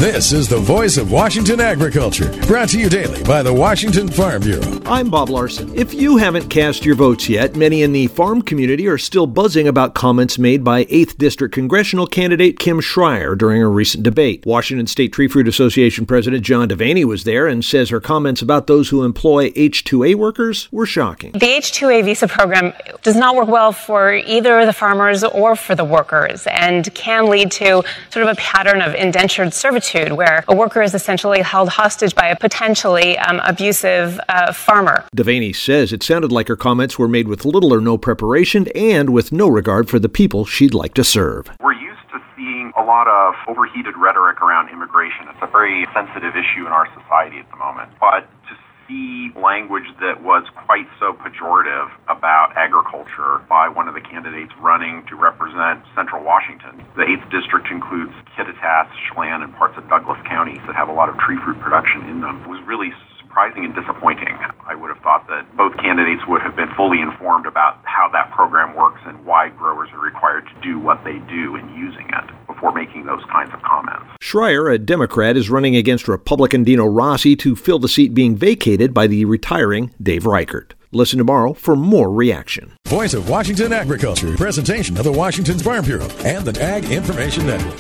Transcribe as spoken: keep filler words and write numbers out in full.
This is the voice of Washington agriculture, brought to you daily by the Washington Farm Bureau. I'm Bob Larson. If you haven't cast your votes yet, many in the farm community are still buzzing about comments made by eighth District congressional candidate Kim Schreier during a recent debate. Washington State Tree Fruit Association President John Devaney was there and says her comments about those who employ H two A workers were shocking. The H two A visa program does not work well for either the farmers or for the workers, and can lead to sort of a pattern of indentured servitude where a worker is essentially held hostage by a potentially um, abusive uh, farmer. Devaney says it sounded like her comments were made with little or no preparation and with no regard for the people she'd like to serve. We're used to seeing a lot of overheated rhetoric around immigration. It's a very sensitive issue in our society at the moment. But to see language that was quite so pejorative about agriculture by one of the candidates running to represent Central Washington. The eighth District includes Kittitas, Chelan, and parts of Douglas counties that have a lot of tree fruit production in them. It was really surprising and disappointing. I would have thought that both candidates would have been fully informed about how that program works and why growers are required to do what they do in using it before making those kinds of comments. Schreier, a Democrat, is running against Republican Dino Rossi to fill the seat being vacated by the retiring Dave Reichert. Listen tomorrow for more reaction. Voice of Washington agriculture, presentation of the Washington Farm Bureau and the Ag Information Network.